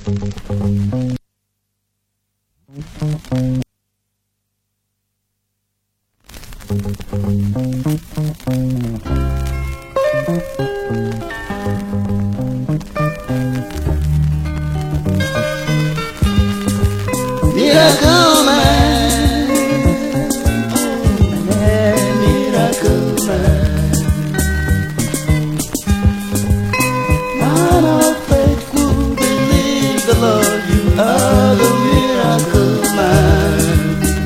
Miracle Man, oh man, Miracle Man. Man of faith who believe the Lord, you are the Miracle Man.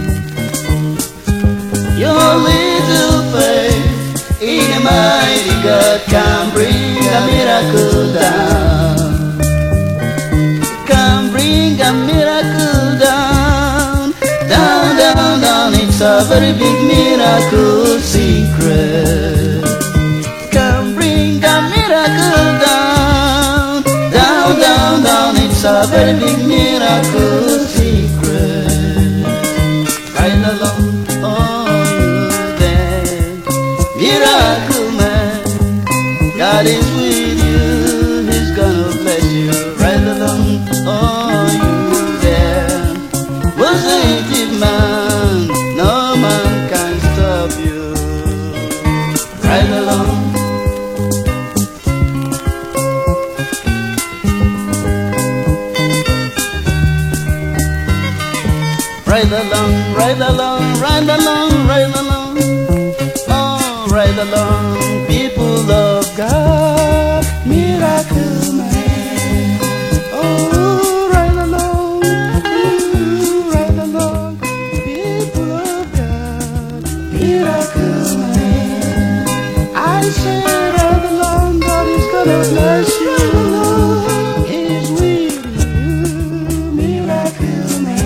Your little faith in a mighty God can bring a miracle down. Can bring a miracle down. Down, down, down, it's a very big miracle secret. Can bring a miracle down. Down, down, down, it's a very big miracle secret. Right along, oh you there, Miracle Man. God is with you, He's gonna bless you. Right along, oh you there, positive man, no man can stop you. Right along. Right along, right along, right along, right along. Oh, right along, people of God, Miracle Man. Oh, right along, right along, people of God, Miracle Man. I say right along, God is gonna bless you. He's with you, Miracle Man.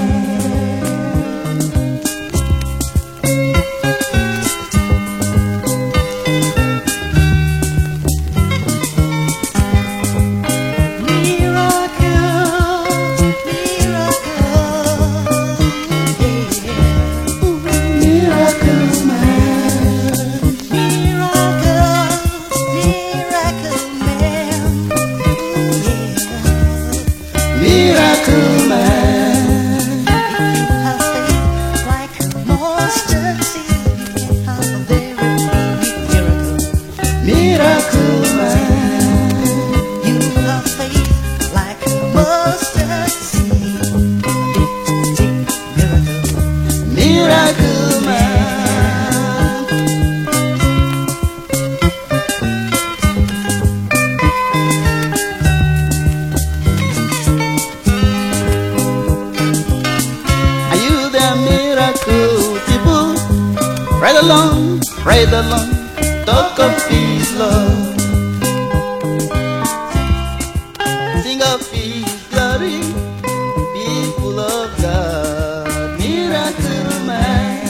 Miracle Man, if you have faith like a mustard seed, you can have a very big miracle. Miracle Man, you have faith like a mustard seed, big miracle. Miracle Man. Miracle people, right along, talk of His love, sing of His glory, people of God, Miracle Man.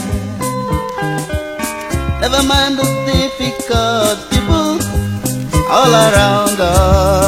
Never mind the difficult people all around us.